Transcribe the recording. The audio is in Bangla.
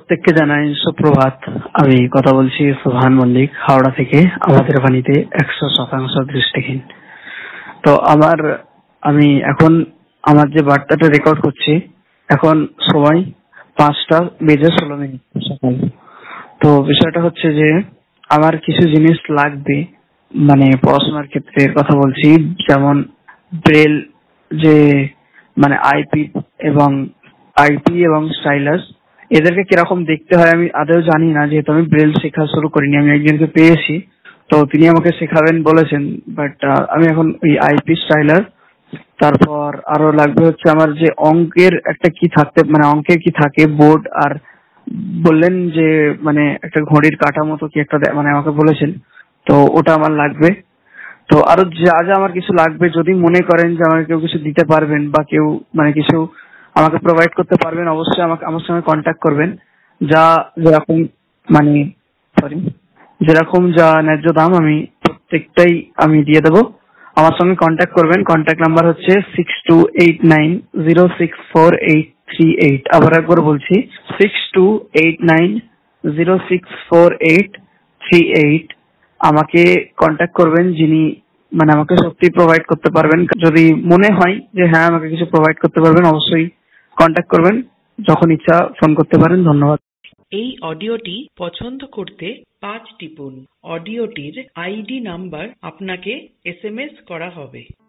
প্রত্যেককে জানাই সুপ্রভাত। আমি কথা বলছি সোহান মল্লিক, হাওড়া থেকে। আমাদের বাণীতে 100% দৃষ্টিহীন। তো আমি এখন আমার যে বার্তাটা রেকর্ড করছি, এখন সময় 5টা বেজে 16 মিনিট সকাল। তো বিষয়টা হচ্ছে যে আমার কিছু জিনিস লাগবে, মানে পড়াশোনার ক্ষেত্রে কথা বলছি, যেমন ব্রেল, যে মানে আইপি এবং স্টাইলাস, এদেরকে কিরকম দেখতে হয় আমি আদৌ জানি না, যেহেতু আমি ব্রেল শেখা শুরু করিনি। আমি একজনকে পেয়েছি, তো তিনি আমাকে শেখাবেন বলেছেন। বাট আমি এখন ওই আইপি স্টাইলার, তারপর আরো লাগবে হচ্ছে আমার যে অঙ্কের একটা কি থাকতে, মানে অঙ্কের কি থাকে বোর্ড, আর বললেন যে মানে একটা ঘড়ির কাটা মতো কি একটা মানে আমাকে বলেছেন, তো ওটা আমার লাগবে। তো আরো যা যা আমার কিছু লাগবে, যদি মনে করেন যে আমাকে কেউ কিছু দিতে পারবেন বা কেউ মানে কিছু আমাকে প্রোভাইড করতে পারবেন, অবশ্যই আমার সঙ্গে কন্ট্যাক্ট করবেন। যা যেরকম মানে সরি যেরকম যা ন্যায্য দাম আমি প্রত্যেকটাই আমি দিয়ে দেবো। আমার সঙ্গে কন্ট্যাক্ট করবেন। কন্ট্যাক্ট নাম্বার হচ্ছে 6289064838। আবার একবার বলছি, 6289064838। আমাকে কন্ট্যাক্ট করবেন যিনি মানে আমাকে সত্যি প্রোভাইড করতে পারবেন। যদি মনে হয় যে হ্যাঁ আমাকে কিছু প্রোভাইড করতে পারবেন, অবশ্যই কন্ট্যাক্ট করবেন। যখন ইচ্ছা ফোন করতে পারেন। ধন্যবাদ। এই অডিওটি পছন্দ করতে 5 টিপুন। অডিওটির আইডি নাম্বার আপনাকে SMS করা হবে।